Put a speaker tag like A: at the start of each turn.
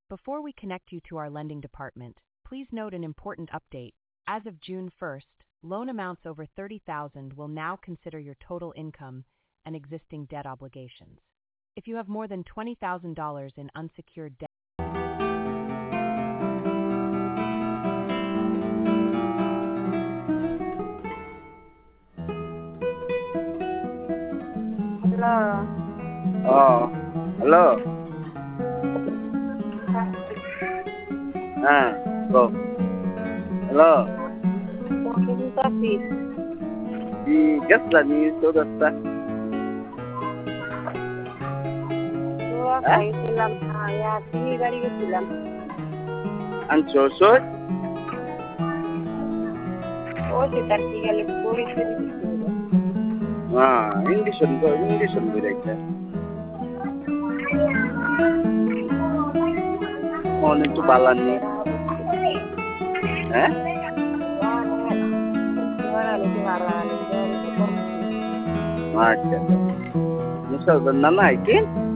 A: Before we connect you to our lending department, please note an important update. As of June 1st, loan amounts over $30,000 will now consider your total income and existing debt obligations. If you have more than $20,000 in unsecured debt,
B: Hello.
C: Oh, hello. Go. Hello.
B: Mungkin tapi
C: Di gas lah ni sudah sah.
B: dua kali silam ya 3 kali silam.
C: Ansosot.
B: Oh sekitar 3 kali polis itu.
C: English on director. Mau itu balan ni. Macam. Misal benar naik.